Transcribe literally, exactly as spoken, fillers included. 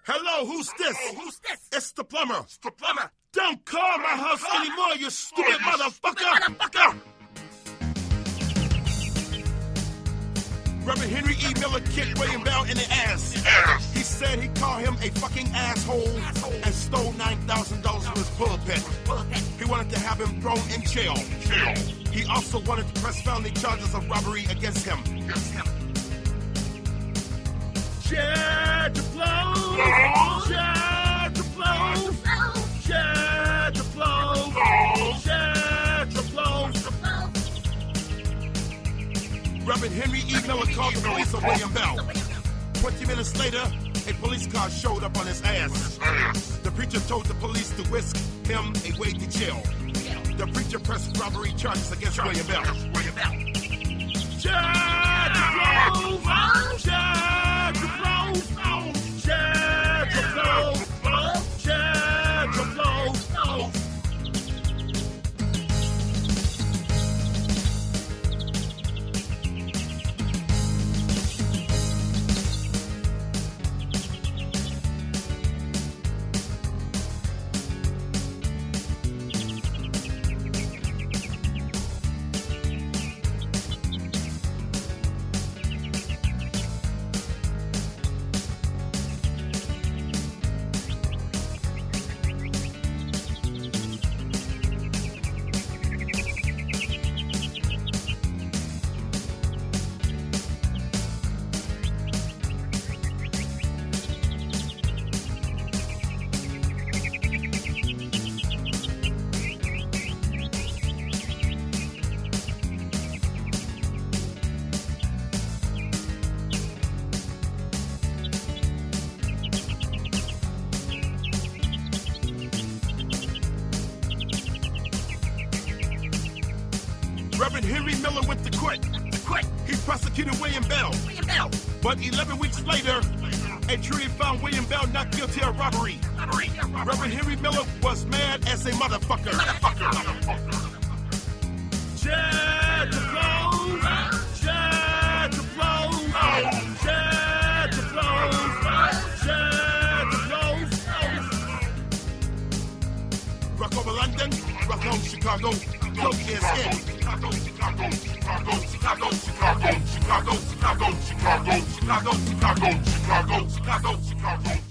Hello, who's this? Hello, who's this? It's the plumber. It's the plumber. Don't call my house call anymore, you stupid you motherfucker. Stupid motherfucker. Reverend Henry E. Miller kicked William Bell in the ass. Ass. He said he called him a fucking asshole, Asshole. and stole nine thousand dollars from his pulpit. Pulpit. He wanted to have him thrown in jail. Jail. He also wanted to press felony charges of robbery against him. Against him. Share the flow. Share the flow. Share the flow. Share the flow. Reverend Henry E. Miller called the police on William Bell. Twenty minutes later, a police car showed up on his ass. The preacher told the police to whisk him away to jail. The preacher pressed robbery charges against William Bell. Share the flow. Share the flow. Share the flow. Share the flow. Reverend Henry Miller went to court. Quit. He prosecuted William Bell. William Bell. But eleven weeks later, a jury found William Bell not guilty of robbery. Robbery. Reverend Henry Miller was mad as a motherfucker. Motherfucker. Motherfucker. Share the flow. Share the flow. Share the flow. Share the flow. Rock over London. Rock on Chicago. Coke is in. Chicago, Chicago, Chicago, Chicago, Chicago, Chicago, Chicago, Chicago, Chicago, Chicago, Chicago, Chicago, Chicago.